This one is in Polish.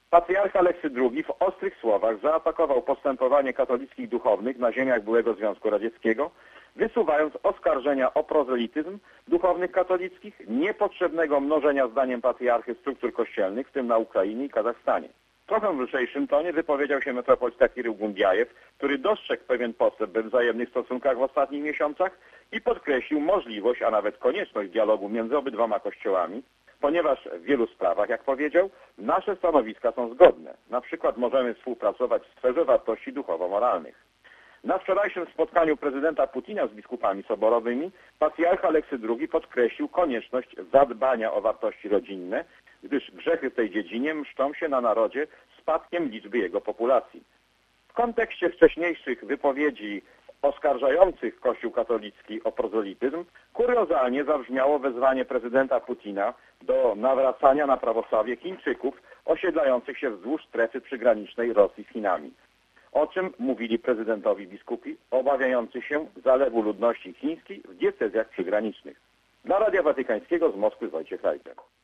Patriarcha Aleksy II w ostrych słowach zaatakował postępowanie katolickich duchownych na ziemiach byłego Związku Radzieckiego, wysuwając oskarżenia o prozelityzm duchownych katolickich, niepotrzebnego mnożenia zdaniem patriarchy struktur kościelnych, w tym na Ukrainie i Kazachstanie. W trochę lżejszym tonie wypowiedział się metropolita Kirył Gundiajew, który dostrzegł pewien postęp we wzajemnych stosunkach w ostatnich miesiącach i podkreślił możliwość, a nawet konieczność dialogu między obydwoma kościołami, ponieważ w wielu sprawach, jak powiedział, nasze stanowiska są zgodne. Na przykład możemy współpracować w sferze wartości duchowo-moralnych. Na wczorajszym spotkaniu prezydenta Putina z biskupami soborowymi patriarcha Aleksy II podkreślił konieczność zadbania o wartości rodzinne, gdyż grzechy w tej dziedzinie mszczą się na narodzie spadkiem liczby jego populacji. W kontekście wcześniejszych wypowiedzi oskarżających Kościół katolicki o prozelityzm kuriozalnie zabrzmiało wezwanie prezydenta Putina do nawracania na prawosławie Chińczyków osiedlających się wzdłuż strefy przygranicznej Rosji z Chinami. O czym mówili prezydentowi biskupi obawiający się zalewu ludności chińskiej w diecezjach przygranicznych. Dla Radia Watykańskiego z Moskwy Wojciech Rajter.